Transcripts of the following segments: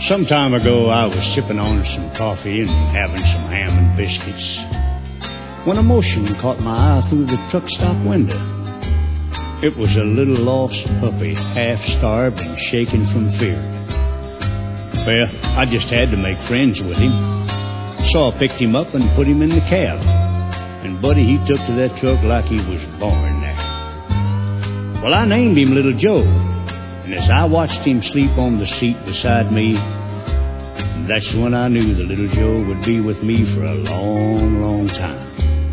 Some time ago, I was sipping on some coffee and having some ham and biscuits when a motion caught my eye through the truck stop window. It was a little lost puppy, half-starved and shaking from fear. Well, I just had to make friends with him, so I picked him up and put him in the cab. And Buddy, he took to that truck like he was born there. Well, I named him Little Joe, and as I watched him sleep on the seat beside me, that's when I knew that Little Joe would be with me for a long, long time.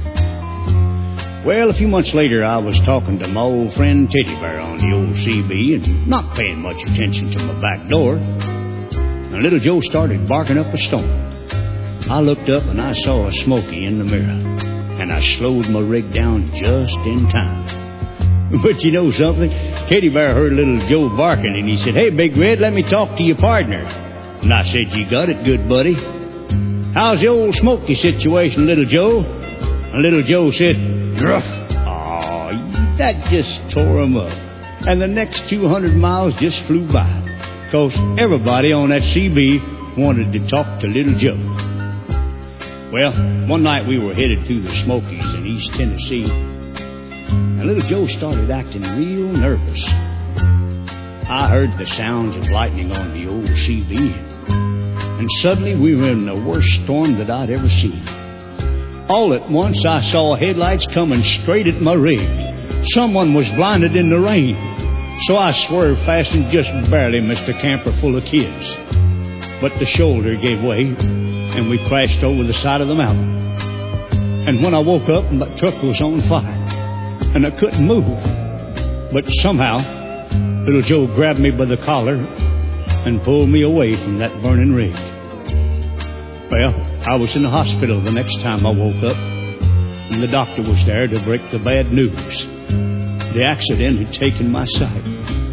Well, a few months later, I was talking to my old friend Teddy Bear on the old CB and not paying much attention to my back door. And Little Joe started barking up a storm. I looked up and I saw a Smoky in the mirror, and I slowed my rig down just in time. But you know something? Teddy Bear heard Little Joe barking, and he said, "Hey, Big Red, let me talk to your partner." And I said, "You got it, good buddy. How's the old Smoky situation, Little Joe?" And Little Joe said, "Rough." Oh, that just tore him up. And the next 200 miles just flew by, because everybody on that CB wanted to talk to Little Joe. Well, one night we were headed through the Smokies in East Tennessee, and Little Joe started acting real nervous. I heard the sounds of lightning on the old CB, and suddenly we were in the worst storm that I'd ever seen. All at once, I saw headlights coming straight at my rig. Someone was blinded in the rain, so I swerved fast and just barely missed a camper full of kids. But the shoulder gave way, and we crashed over the side of the mountain. And when I woke up, my truck was on fire, and I couldn't move. But somehow, Little Joe grabbed me by the collar and pulled me away from that burning rig. Well, I was in the hospital the next time I woke up, and the doctor was there to break the bad news. The accident had taken my sight.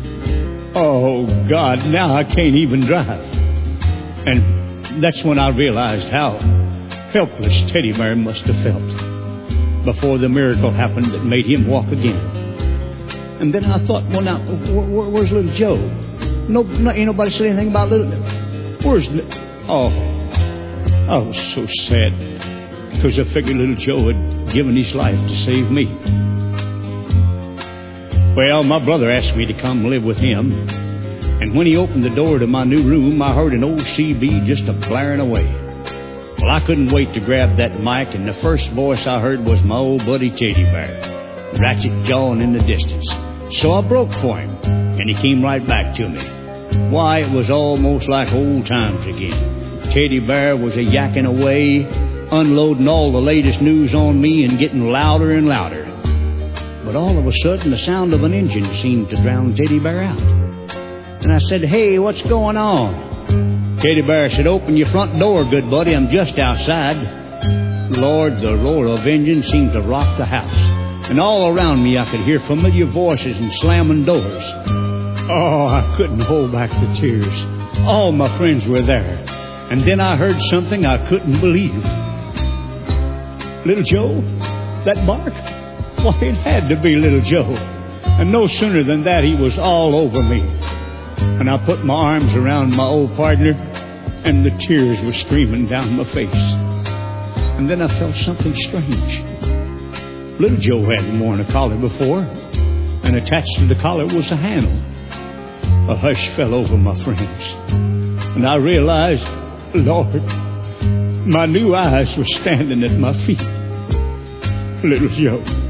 Oh, God, now I can't even drive. And that's when I realized how helpless Teddy Bear must have felt before the miracle happened that made him walk again. And then I thought, well, now, where's Little Joe? Ain't nobody said anything about Little... Where's... Oh, I was so sad, because I figured Little Joe had given his life to save me. Well, my brother asked me to come live with him, and when he opened the door to my new room, I heard an old CB just a-blaring away. Well, I couldn't wait to grab that mic, and the first voice I heard was my old buddy Teddy Bear, ratchet jawing in the distance. So I broke for him, and he came right back to me. Why, it was almost like old times again. Teddy Bear was a-yakking away, unloading all the latest news on me and getting louder and louder. But all of a sudden, the sound of an engine seemed to drown Teddy Bear out. And I said, "Hey, what's going on?" Teddy Bear said, "Open your front door, good buddy. I'm just outside." Lord, the roar of engine seemed to rock the house. And all around me, I could hear familiar voices and slamming doors. Oh, I couldn't hold back the tears. All my friends were there. And then I heard something I couldn't believe. Little Joe? That bark? Why, it had to be Little Joe. And no sooner than that, he was all over me. And I put my arms around my old partner, and the tears were streaming down my face. And then I felt something strange. Little Joe hadn't worn a collar before, and attached to the collar was a handle. A hush fell over my friends, and I realized, Lord, my new eyes were standing at my feet. Little Joe.